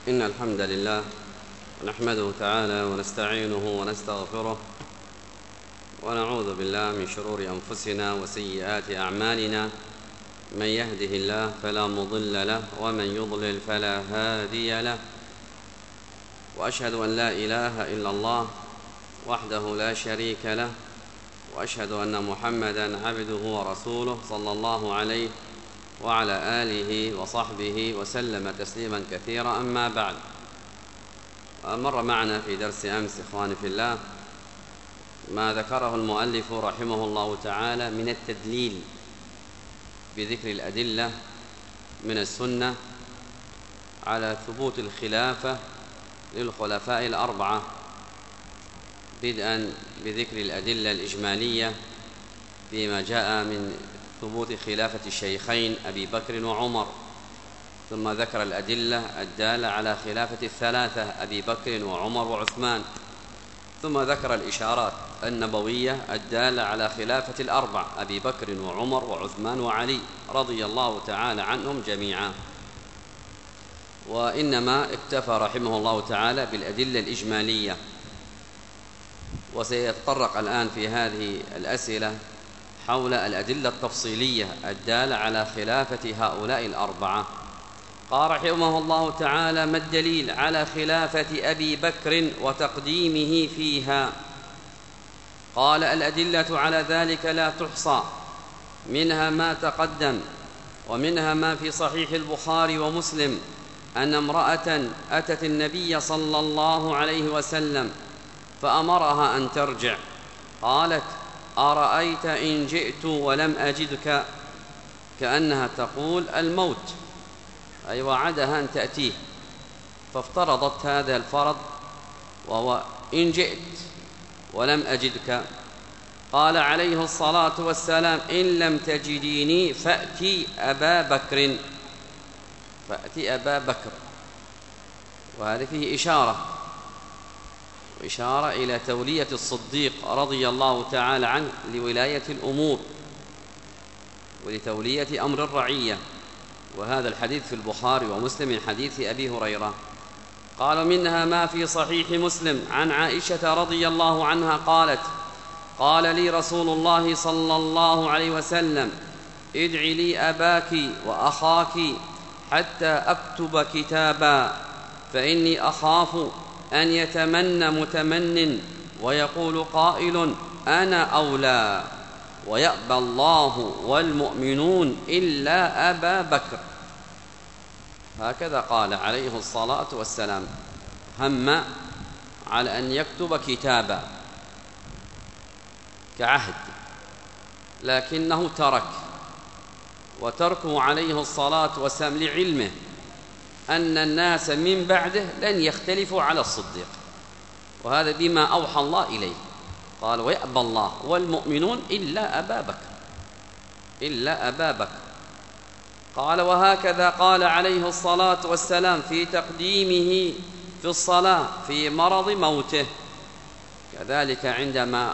إن الحمد لله نحمده تعالى ونستعينه ونستغفره ونعوذ بالله من شرور أنفسنا وسيئات أعمالنا. من يهده الله فلا مضل له ومن يضلل فلا هادي له، وأشهد أن لا إله إلا الله وحده لا شريك له، وأشهد أن محمدًا عبده ورسوله صلى الله عليه وعلى آله وصحبه وسلم تسليمًا كثيرا. أما بعد، مر معنا في درس أمس إخواني في الله ما ذكره المؤلف رحمه الله تعالى من التدليل بذكر الأدلة من السنة على ثبوت الخلافة للخلفاء الأربعة، بدءا بذكر الأدلة الإجمالية فيما جاء من ثبوت خلافة الشيخين أبي بكر وعمر، ثم ذكر الأدلة الدالة على خلافة الثلاثة أبي بكر وعمر وعثمان، ثم ذكر الإشارات النبوية الدالة على خلافة الأربع أبي بكر وعمر وعثمان وعلي رضي الله تعالى عنهم جميعا. وإنما اكتفى رحمه الله تعالى بالأدلة الإجمالية، وسيتطرق الآن في هذه الأسئلة حول الأدلة التفصيلية الدالة على خلافة هؤلاء الأربعة. قال رحمه الله تعالى: ما الدليل على خلافة أبي بكر وتقديمه فيها؟ قال: الأدلة على ذلك لا تحصى، منها ما تقدم، ومنها ما في صحيح البخاري ومسلم أن امرأة أتت النبي صلى الله عليه وسلم فأمرها أن ترجع، قالت: أرأيت إن جئت ولم أجدك؟ كأنها تقول الموت، أي وعدها أن تأتيه، فافترضت هذا الفرض وهو إن جئت ولم أجدك. قال عليه الصلاة والسلام: إن لم تجديني فأتي أبا بكر، فأتي أبا بكر. وهذا فيه إشارة إلى تولية الصديق رضي الله تعالى عنه لولاية الأمور ولتولية أمر الرعية، وهذا الحديث في البخاري ومسلم من حديث أبي هريرة. قال: منها ما في صحيح مسلم عن عائشة رضي الله عنها قالت: قال لي رسول الله صلى الله عليه وسلم: ادعي لي أباك وأخاك حتى أكتب كتابا، فإني أخاف أن يتمنى متمن ويقول قائل أنا أولى، ويأبى الله والمؤمنون إلا أبا بكر. هكذا قال عليه الصلاة والسلام، هم على أن يكتب كتابا كعهد، لكنه ترك، وتركه عليه الصلاة والسلام لعلمه أن الناس من بعده لن يختلفوا على الصديق، وهذا بما أوحى الله إليه. قال: ويأبى الله والمؤمنون إلا أبا بكر، إلا أبا بكر. قال: وهكذا قال عليه الصلاة والسلام في تقديمه في الصلاة في مرض موته، كذلك عندما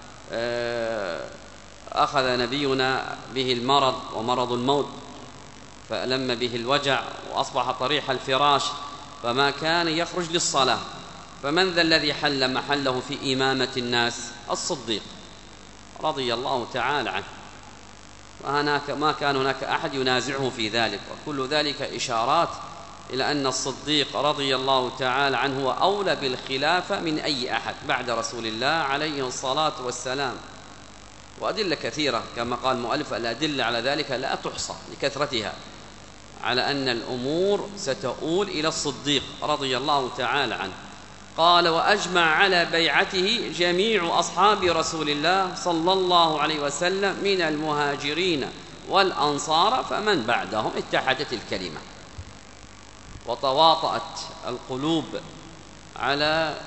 أخذ نبينا به المرض ومرض الموت، فألم به الوجع وأصبح طريح الفراش، فما كان يخرج للصلاة، فمن ذا الذي حل محله في إمامة الناس؟ الصديق رضي الله تعالى عنه، ما كان هناك أحد ينازعه في ذلك. وكل ذلك إشارات إلى أن الصديق رضي الله تعالى عنه هو أولى بالخلافة من أي أحد بعد رسول الله عليه الصلاة والسلام. وأدلة كثيرة كما قال المؤلف، الأدلة على ذلك لا تحصى لكثرتها، على أن الأمور ستؤول إلى الصديق رضي الله تعالى عنه. قال: وأجمع على بيعته جميع أصحاب رسول الله صلى الله عليه وسلم من المهاجرين والأنصار، فمن بعدهم اتحدت الكلمة وتواطأت القلوب على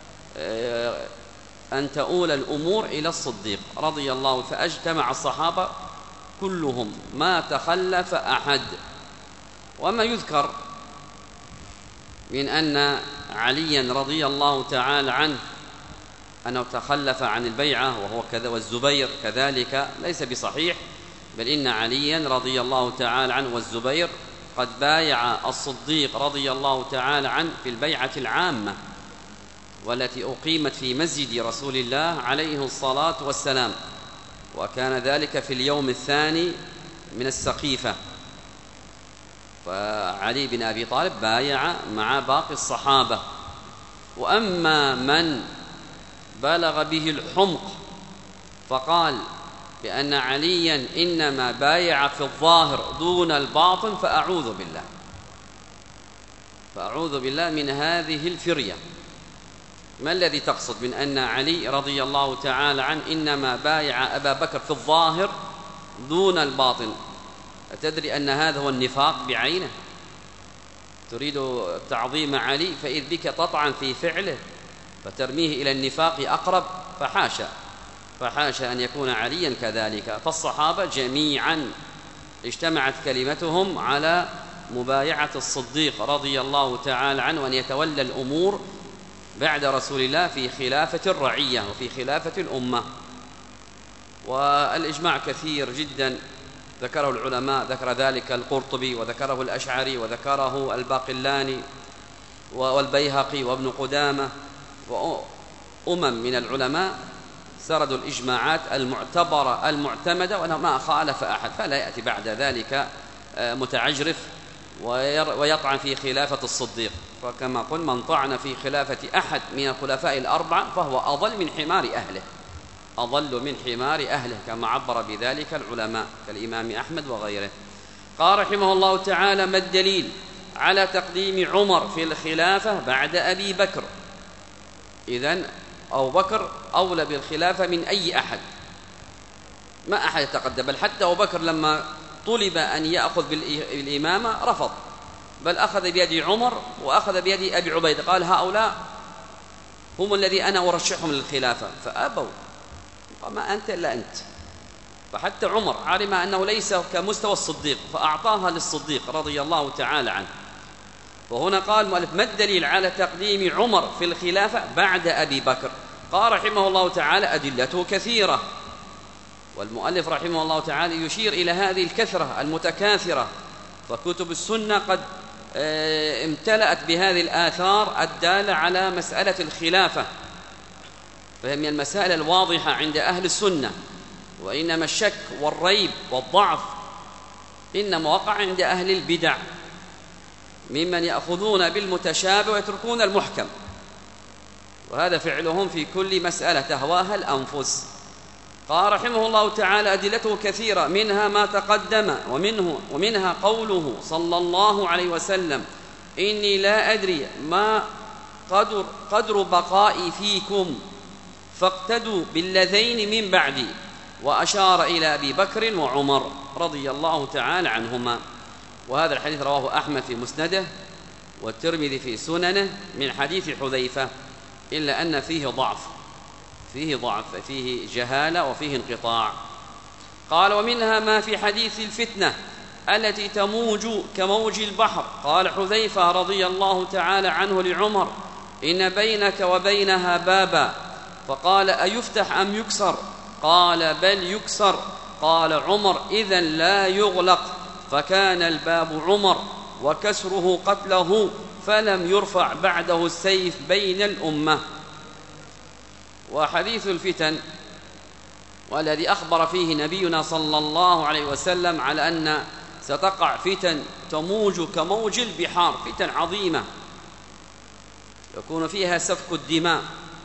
أن تؤول الأمور إلى الصديق رضي الله، فأجتمع الصحابة كلهم ما تخلف أحد. وما يذكر من أن عليا رضي الله تعالى عنه أنه تخلف عن البيعة وهو كذا، والزبير كذلك، ليس بصحيح، بل إن عليا رضي الله تعالى عنه والزبير فقد بايع الصديق رضي الله تعالى عنه في البيعة العامة والتي أقيمت في مسجد رسول الله عليه الصلاة والسلام، وكان ذلك في اليوم الثاني من السقيفة. فعلي بن أبي طالب بايع مع باقي الصحابة. وأما من بلغ به الحمق فقال بأن عليا إنما بايع في الظاهر دون الباطن فأعوذ بالله من هذه الفرية. ما الذي تقصد من أن علي رضي الله تعالى عنه إنما بايع أبا بكر في الظاهر دون الباطن؟ أتدري أن هذا هو النفاق بعينه؟ تريد تعظيم علي فإذ بك تطعن في فعله فترميه إلى النفاق أقرب، فحاشا أن يكون عليا كذلك. فالصحابة جميعا اجتمعت كلمتهم على مبايعة الصديق رضي الله تعالى عنه وأن يتولى الأمور بعد رسول الله في خلافة الرعية وفي خلافة الأمة. والإجماع كثير جدا ذكره العلماء، ذكر ذلك القرطبي وذكره الأشعري وذكره الباقلاني والبيهقي وابن قدامة وأمم من العلماء سردوا الإجماعات المعتبرة المعتمدة وما خالف أحد، فلا يأتي بعد ذلك متعجرف ويطعن في خلافة الصديق. فكما قل من طعن في خلافة أحد من الخلفاء الأربعة فهو أضل من حمار أهله كما عبر بذلك العلماء كالإمام أحمد وغيره. قال رحمه الله تعالى: ما الدليل على تقديم عمر في الخلافة بعد أبي بكر؟ إذن أبو بكر أولى بالخلافة من أي أحد، ما أحد يتقدم. بل حتى أبو بكر لما طلب أن يأخذ بالإمامة رفض، بل أخذ بيد عمر وأخذ بيد أبي عبيدة، قال هؤلاء هم الذي أنا أرشحهم للخلافة، فأبوا، ما أنت إلا أنت. فحتى عمر علم أنه ليس كمستوى الصديق فأعطاها للصديق رضي الله تعالى عنه. وهنا قال المؤلف: ما الدليل على تقديم عمر في الخلافة بعد أبي بكر؟ قال رحمه الله تعالى: أدلته كثيرة. والمؤلف رحمه الله تعالى يشير إلى هذه الكثرة المتكاثرة، فكتب السنة قد امتلأت بهذه الآثار الدالة على مسألة الخلافة، فهي من المسائل الواضحة عند أهل السنة. وإنما الشك والريب والضعف إنما وقع عند أهل البدع ممن يأخذون بالمتشابه ويتركون المحكم، وهذا فعلهم في كل مسألة تهواها الأنفس. قال رحمه الله تعالى: أدلته كثيرة، منها ما تقدم ومنها قوله صلى الله عليه وسلم: إني لا أدري ما قدر بقائي فيكم فاقتدوا باللذين من بعدي، وأشار إلى أبي بكر وعمر رضي الله تعالى عنهما. وهذا الحديث رواه أحمد في مسنده والترمذي في سننه من حديث حذيفة، إلا أن فيه ضعف، فيه جهالة وفيه انقطاع. قال: ومنها ما في حديث الفتنة التي تموج كموج البحر. قال حذيفة رضي الله تعالى عنه لعمر: إن بينك وبينها بابا. فقال: أيفتح أم يكسر؟ قال: بل يكسر. قال عمر: إذن لا يغلق. فكان الباب عمر وكسره قتله، فلم يرفع بعده السيف بين الأمة. وحديث الفتن والذي أخبر فيه نبينا صلى الله عليه وسلم على أن ستقع فتن تموج كموج البحار، فتن عظيمة يكون فيها سفك الدماء.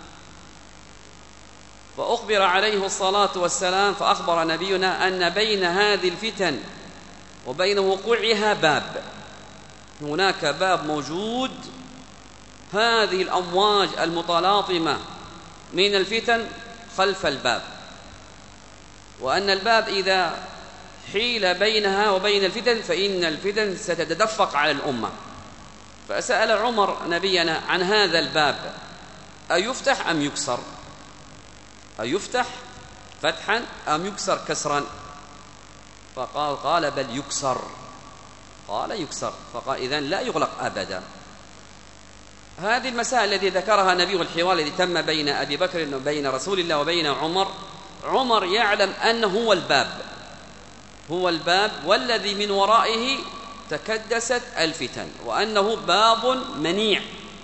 فأخبر عليه الصلاة والسلام، فأخبر نبينا أن بين هذه الفتن وبين وقوعها باب، هناك باب موجود، هذه الأمواج المتلاطمة من الفتن خلف الباب، وأن الباب إذا حيل بينها وبين الفتن فإن الفتن ستتدفق على الأمة. فسأل عمر نبينا عن هذا الباب: أيفتح أم يكسر؟ أيفتح فتحا أم يكسر كسرا؟ فقال: بل يكسر. قال: يكسر. فقال: إذن لا يغلق أبدا. هذه المسائل التي ذكرها النبي والحوار الذي تم بين أبي بكر وبين رسول الله وبين عمر يعلم أنه هو الباب، والذي من ورائه تكدست الفتن، وأنه باب منيع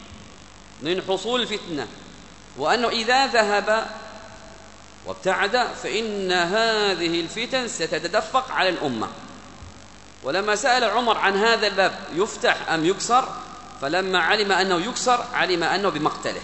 من حصول الفتنة، وأنه إذا ذهب وابتعد فإن هذه الفتن ستتدفق على الأمة. ولما سأل عمر عن هذا الباب يفتح أم يكسر، فلما علم أنه يكسر علم أنه بمقتله،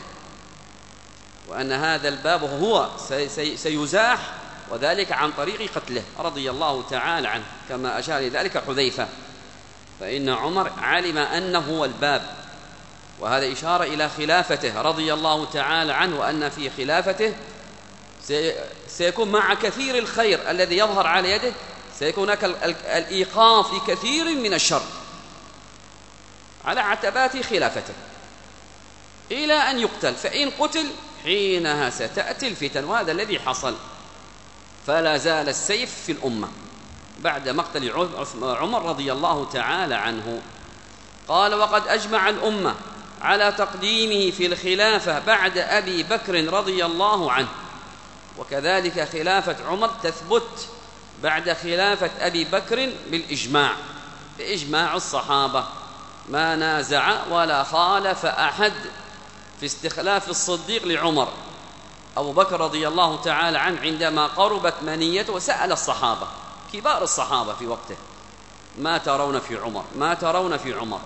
وأن هذا الباب هو سيزاح، وذلك عن طريق قتله رضي الله تعالى عنه، كما أشار لذلك حذيفة. فإن عمر علم أنه هو الباب، وهذا إشارة إلى خلافته رضي الله تعالى عنه، وأن في خلافته سيكون مع كثير الخير الذي يظهر على يده سيكون هناك الإيقاف لكثير من الشر على عتبات خلافته إلى أن يقتل، فإن قتل حينها ستأتي الفتن، وهذا الذي حصل. فلا زال السيف في الأمة بعد مقتل عمر رضي الله تعالى عنه. قال: وقد أجمع الأمة على تقديمه في الخلافة بعد أبي بكر رضي الله عنه، وكذلك خلافة عمر تثبت بعد خلافة أبي بكر بالإجماع، بإجماع الصحابة، ما نازع ولا خالف أحد في استخلاف الصديق لعمر. أبو بكر رضي الله تعالى عنه عندما قربت منيته وسأل الصحابة كبار الصحابة في وقته: ما ترون في عمر؟ ما ترون في عمر؟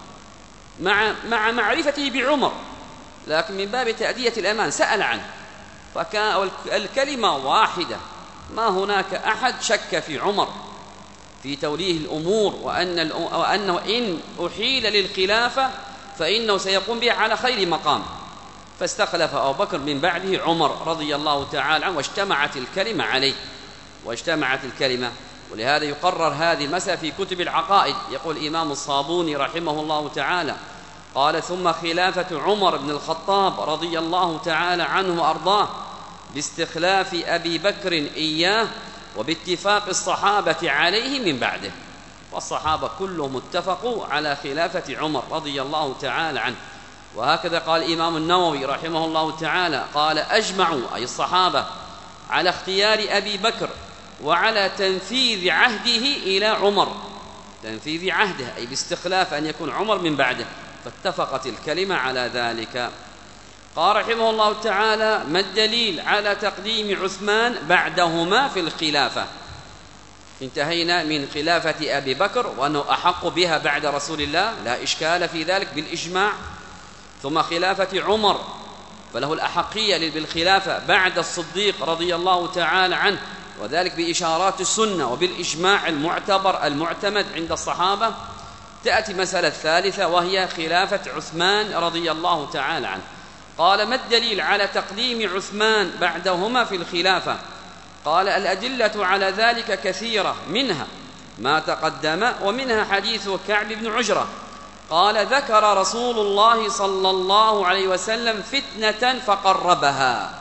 مع معرفته بعمر، لكن من باب تأدية الأمان سأل عنه، فكان الكلمة واحدة: ما هناك أحد شك في عمر في توليه الأمور، وأنه إن أحيل للخلافة فإنه سيقوم بها على خير مقام. فاستخلف أبو بكر من بعده عمر رضي الله تعالى عنه، واجتمعت الكلمة عليه، واجتمعت الكلمة. ولهذا يقرر هذه المسألة في كتب العقائد. يقول الإمام الصابوني رحمه الله تعالى: قال: ثم خلافة عمر بن الخطاب رضي الله تعالى عنه وأرضاه باستخلاف أبي بكر إياه، وباتفاق الصحابة عليه من بعده. والصحابة كلهم اتفقوا على خلافة عمر رضي الله تعالى عنه. وهكذا قال الإمام النووي رحمه الله تعالى: قال: أجمعوا أي الصحابة على اختيار أبي بكر وعلى تنفيذ عهده إلى عمر، تنفيذ عهده أي باستخلاف أن يكون عمر من بعده، فاتفقت الكلمة على ذلك. قال رحمه الله تعالى: ما الدليل على تقديم عثمان بعدهما في الخلافة؟ انتهينا من خلافة أبي بكر وأنه أحق بها بعد رسول الله، لا إشكال في ذلك بالإجماع. ثم خلافة عمر فله الأحقية بالخلافة بعد الصديق رضي الله تعالى عنه، وذلك بإشارات السنة وبالإجماع المعتبر المعتمد عند الصحابة. تأتي مسألة ثالثة وهي خلافة عثمان رضي الله تعالى عنه. قال: ما الدليل على تقديم عثمان بعدهما في الخلافة؟ قال: الأدلة على ذلك كثيرة، منها ما تقدم، ومنها حديث كعب بن عجرة قال: ذكر رسول الله صلى الله عليه وسلم فتنة فقربها،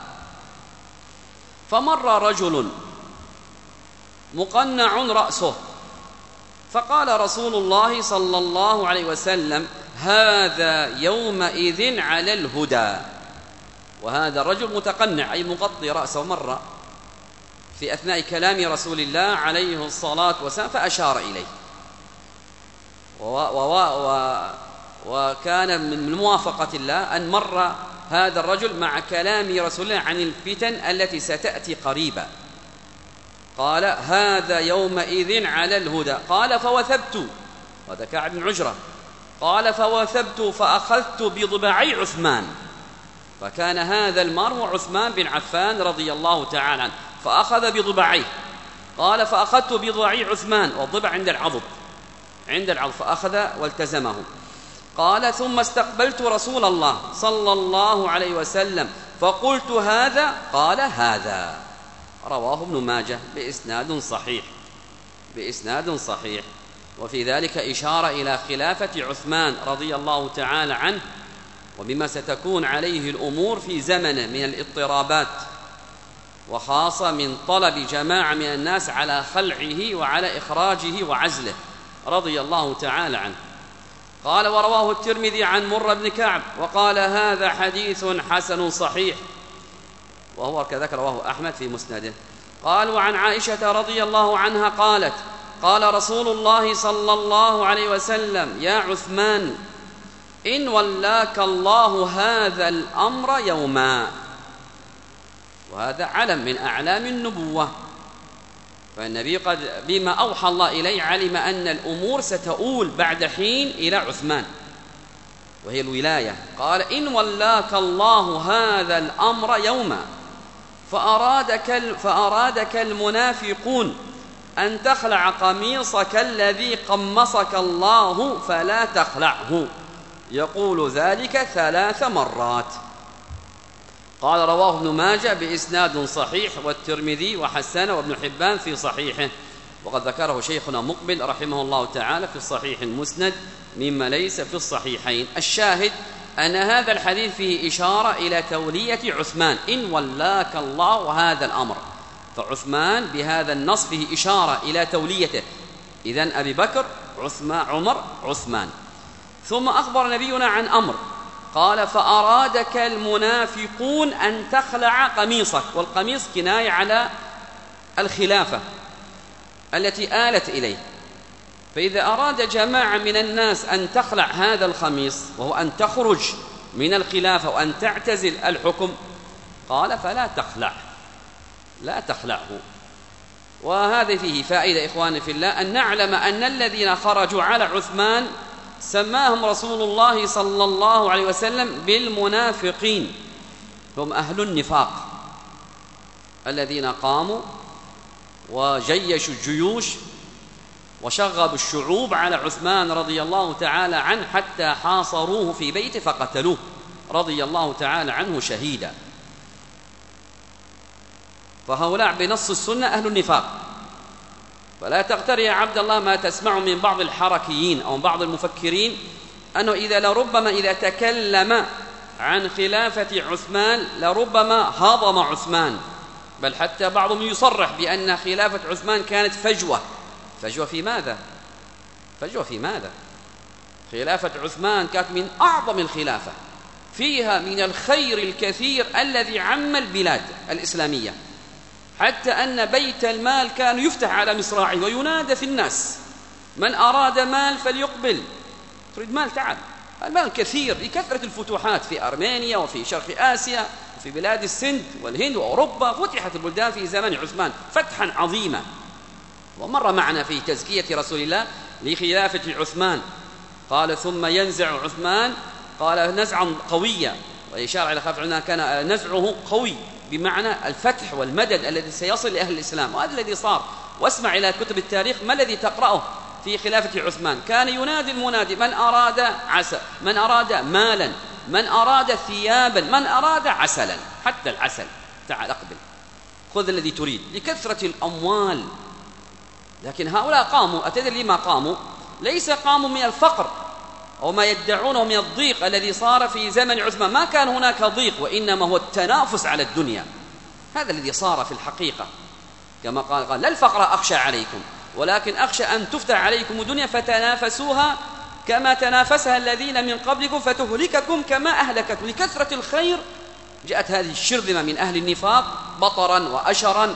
فمر رجل مقنع رأسه، فقال رسول الله صلى الله عليه وسلم: هذا يومئذ على الهدى. وهذا الرجل متقنع أي مغطي رأسه، مر في أثناء كلام رسول الله عليه الصلاة والسلام فأشار إليه، وكان من موافقة الله أن مر هذا الرجل مع كلام رسول الله عن الفتن التي ستأتي قريبا. قال: هذا يومئذ على الهدى. قال: فوثبت، هذا كعب بن عجرة، قال: فوثبت فأخذت بضبعي عثمان، فكان هذا المار هو عثمان بن عفان رضي الله تعالى عنه، فأخذ بضبعيه. قال: فأخذت بضبعي عثمان، والضبع عند العضد، عند العضد، فأخذ والتزمه. قال: ثم استقبلت رسول الله صلى الله عليه وسلم فقلت: هذا؟ قال: هذا. رواه ابن ماجه بإسناد صحيح، بإسناد صحيح. وفي ذلك إشارة إلى خلافة عثمان رضي الله تعالى عنه، وبما ستكون عليه الأمور في زمن من الاضطرابات، وخاصة من طلب جماعة من الناس على خلعه وعلى إخراجه وعزله رضي الله تعالى عنه. قال: ورواه الترمذي عن مر بن كعب وقال: هذا حديث حسن صحيح، وهو كذلك رواه أحمد في مسنده. قال: وعن عائشة رضي الله عنها قالت: قال رسول الله صلى الله عليه وسلم: يا عثمان، إن ولاك الله هذا الأمر يوما. وهذا علم من أعلام النبوة، فالنبي قد بما أوحى الله إليه علم أن الأمور ستؤول بعد حين إلى عثمان، وهي الولاية. قال: إن ولاك الله هذا الأمر يوما فأرادك المنافقون أن تخلع قميصك الذي قمصك الله فلا تخلعه، يقول ذلك 3 مرات. قال: رواه ابن ماجه بإسناد صحيح، والترمذي وحسنه وابن حبان في صحيحه، وقد ذكره شيخنا مقبل رحمه الله تعالى في الصحيح المسند مما ليس في الصحيحين. الشاهد أن هذا الحديث فيه إشارة إلى تولية عثمان، إن ولاك الله هذا الأمر، فعثمان بهذا النص فيه إشارة إلى توليته. إذن أبي بكر، عمر، عثمان. ثم أخبر نبينا عن أمر، قال: فأرادك المنافقون أن تخلع قميصك، والقميص كناية على الخلافة التي آلت إليه. فإذا أراد جماعة من الناس أن تخلع هذا الخميص، وهو أن تخرج من الخلافة وأن تعتزل الحكم، قال: فلا تخلع، لا تخلعه. وهذا فيه فائدة إخواني في الله، أن نعلم أن الذين خرجوا على عثمان سماهم رسول الله صلى الله عليه وسلم بالمنافقين، هم أهل النفاق الذين قاموا وجيشوا الجيوش وشغبوا الشعوب على عثمان رضي الله تعالى عنه حتى حاصروه في بيته فقتلوه رضي الله تعالى عنه شهيدا. فهؤلاء بنص السنة أهل النفاق. فلا تغتر يا عبد الله ما تسمع من بعض الحركيين أو من بعض المفكرين أنه لربما إذا تكلم عن خلافة عثمان لربما هضم عثمان، بل حتى بعضهم يصرح بأن خلافة عثمان كانت فجوة. فجوة في ماذا؟ فجوة في ماذا؟ خلافة عثمان كانت من أعظم الخلافة، فيها من الخير الكثير الذي عم البلاد الإسلامية، حتى أن بيت المال كان يفتح على مصراعه وينادى في الناس: من أراد مال فليقبل. تريد مال؟ تعال. المال كثير لكثرة الفتوحات في أرمينيا وفي شرق آسيا وفي بلاد السند والهند وأوروبا، فتحت البلدان في زمن عثمان فتحا عظيما. ومر معنا في تزكية رسول الله لخلافة عثمان، قال: ثم ينزع عثمان، قال: نزعا قويا، وإشارة على خلافة عثمان كان نزعه قوي بمعنى الفتح والمدد الذي سيصل لأهل الإسلام. وهذا الذي صار. واسمع إلى كتب التاريخ ما الذي تقرأه في خلافة عثمان. كان ينادي المنادي: من أراد عسل، من أراد مالا، من أراد ثيابا، من أراد عسلا، حتى العسل، تعال أقبل، خذ الذي تريد، لكثرة الأموال. لكن هؤلاء قاموا، أتدري لما قاموا؟ ليس قاموا من الفقر أو ما يدعونه من الضيق الذي صار في زمن عثمان، ما كان هناك ضيق، وإنما هو التنافس على الدنيا. هذا الذي صار في الحقيقة، كما قال: لا الفقر أخشى عليكم، ولكن أخشى أن تفتح عليكم الدنيا فتنافسوها كما تنافسها الذين من قبلكم فتهلككم كما أهلكتكم. لكثرة الخير جاءت هذه الشرذمة من أهل النفاق بطرا وأشرا،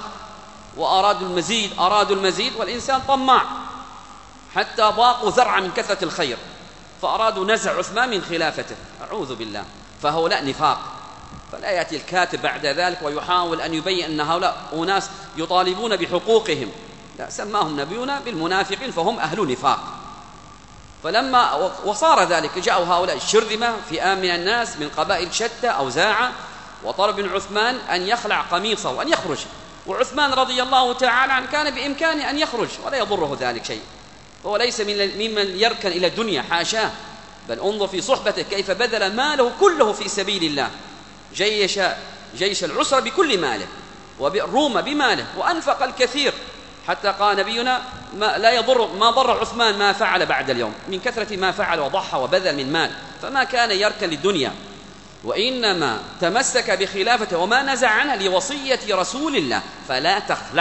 أرادوا المزيد، والإنسان طماع حتى ضاقوا ذرعا من كثرة الخير، فأرادوا نزع عثمان من خلافته. أعوذ بالله. فهؤلاء نفاق. فلا يأتي الكاتب بعد ذلك ويحاول أن يبين أن هؤلاء أناس يطالبون بحقوقهم، لا، سماهم نبينا بالمنافقين، فهم أهل نفاق. فلما وصار ذلك جاءوا هؤلاء الشرذمة فئام من الناس من قبائل شتى أوزاع، وطلب من عثمان أن يخلع قميصه وأن يخرج. وعثمان رضي الله تعالى عنه كان بإمكانه أن يخرج ولا يضره ذلك شيء، هو ليس ممن يركن إلى الدنيا، حاشاه، بل انظر في صحبته كيف بذل ماله كله في سبيل الله، جيش العسرة بكل ماله، وبالروم بماله، وأنفق الكثير، حتى قال نبينا: ما ضر عثمان ما فعل بعد اليوم، من كثرة ما فعل وضحى وبذل من مال، فما كان يركن للدنيا، وإنما تمسك بخلافته وما نزع عنها لوصية رسول الله، فلا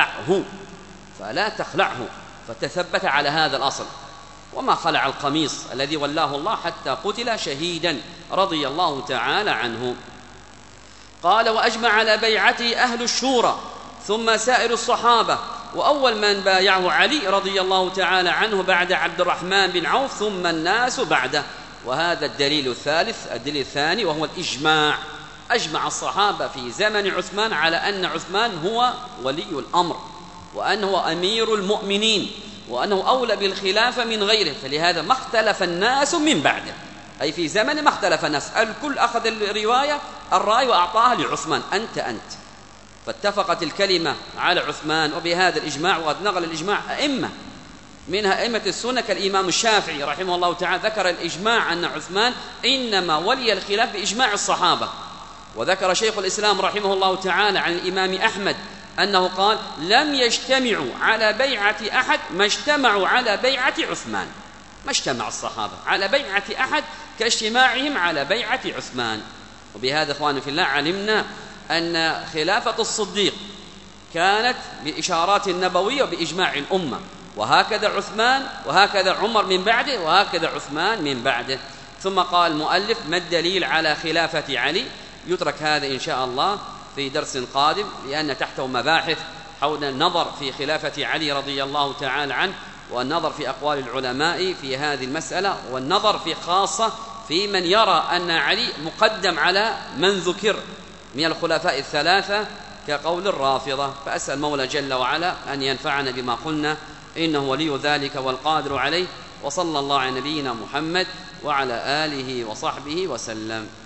تخلعه، فتثبت على هذا الأصل، وما خلع القميص الذي ولاه الله حتى قتل شهيدا رضي الله تعالى عنه. قال: وأجمع على بيعته أهل الشورى ثم سائر الصحابة وأول من بايعه علي رضي الله تعالى عنه بعد عبد الرحمن بن عوف، ثم الناس بعده. وهذا الدليل الثالث. الدليل الثاني وهو الإجماع. أجمع الصحابة في زمن عثمان على أن عثمان هو ولي الأمر، وأنه أمير المؤمنين، وأنه أولى بالخلافة من غيره، فلهذا ما اختلف الناس من بعده، أي في زمن ما اختلف الناس، الكل أخذ الرأي وأعطاها لعثمان، أنت. فاتفقت الكلمة على عثمان، وبهذا الإجماع. وقد نقل الإجماع أئمة، منها أئمة السنة كالإمام الشافعي رحمه الله تعالى، ذكر الإجماع أن عثمان إنما ولي الخلاف بإجماع الصحابة. وذكر شيخ الإسلام رحمه الله تعالى عن الإمام أحمد أنه قال: لم يجتمعوا على بيعة أحد ما اجتمعوا على بيعة عثمان. ما اجتمع الصحابة على بيعة أحد كاجتماعهم على بيعة عثمان. وبهذا إخواني في الله علمنا أن خلافة الصديق كانت بإشارات النبوية وبإجماع الأمة، وهكذا عثمان، وهكذا عمر من بعده، وهكذا عثمان من بعده. ثم قال المؤلف: ما الدليل على خلافة علي؟ يترك هذا إن شاء الله في درس قادم، لأن تحته مباحث حول النظر في خلافة علي رضي الله تعالى عنه، والنظر في أقوال العلماء في هذه المسألة، والنظر في خاصة في من يرى أن علي مقدم على من ذكر من الخلفاء الثلاثة كقول الرافضة. فأسأل المولى جل وعلا أن ينفعنا بما قلنا، إنه ولي ذلك والقادر عليه. وصلى الله على نبينا محمد وعلى آله وصحبه وسلم.